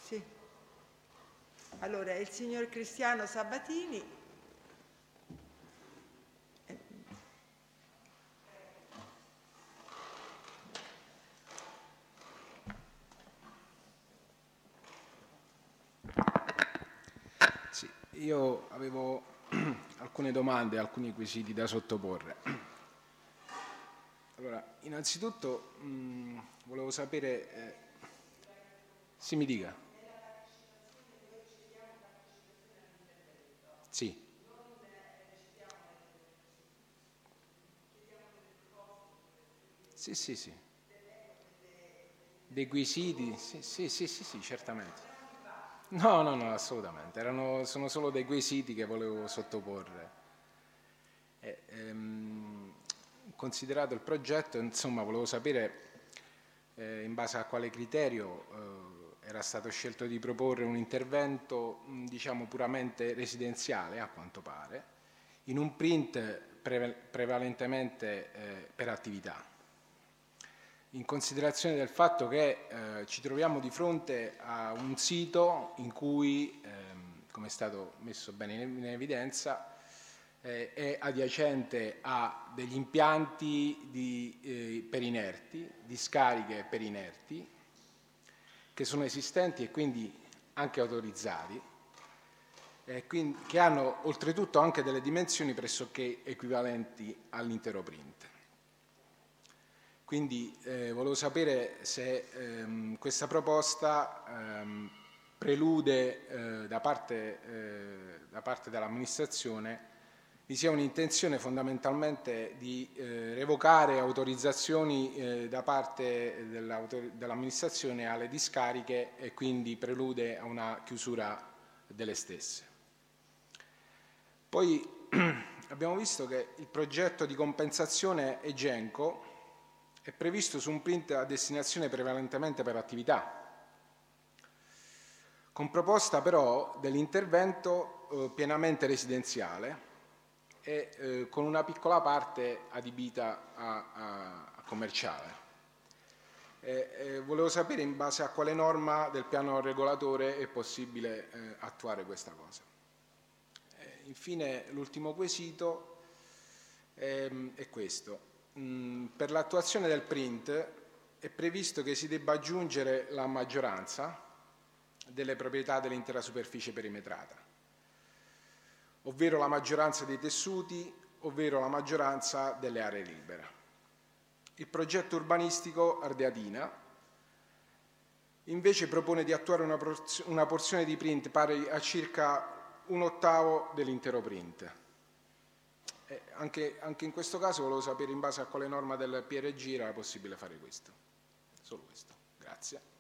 Sì. Allora, il signor Cristiano Sabatini. Sì, io avevo alcune domande, alcuni quesiti da sottoporre. Allora, innanzitutto volevo sapere... sì, mi dica. Sì. Sì, sì, sì. Dei quesiti? Sì, sì, sì, sì, sì, certamente. No, no, no, assolutamente. Sono solo dei quesiti che volevo sottoporre. Considerato il progetto, insomma, volevo sapere in base a quale criterio era stato scelto di proporre un intervento, diciamo, puramente residenziale, a quanto pare, in un print prevalentemente per attività. In considerazione del fatto che ci troviamo di fronte a un sito in cui, come è stato messo bene in evidenza, è adiacente a degli impianti per inerti, discariche per inerti, che sono esistenti e quindi anche autorizzati, che hanno oltretutto anche delle dimensioni pressoché equivalenti all'intero print. Quindi volevo sapere se questa proposta prelude da parte dell'amministrazione vi sia un'intenzione fondamentalmente di revocare autorizzazioni da parte dell'amministrazione alle discariche e quindi prelude a una chiusura delle stesse. Poi abbiamo visto che il progetto di compensazione Egenco è previsto su un print a destinazione prevalentemente per attività, con proposta però dell'intervento pienamente residenziale e con una piccola parte adibita a commerciale. Volevo sapere in base a quale norma del piano regolatore è possibile attuare questa cosa. Infine l'ultimo quesito è questo. Per l'attuazione del print è previsto che si debba aggiungere la maggioranza delle proprietà dell'intera superficie perimetrata, ovvero la maggioranza dei tessuti, ovvero la maggioranza delle aree libere. Il progetto urbanistico Ardeatina invece propone di attuare una porzione di print pari a circa 1/8 dell'intero print. Anche in questo caso volevo sapere in base a quale norma del PRG era possibile fare questo. Solo questo. Grazie.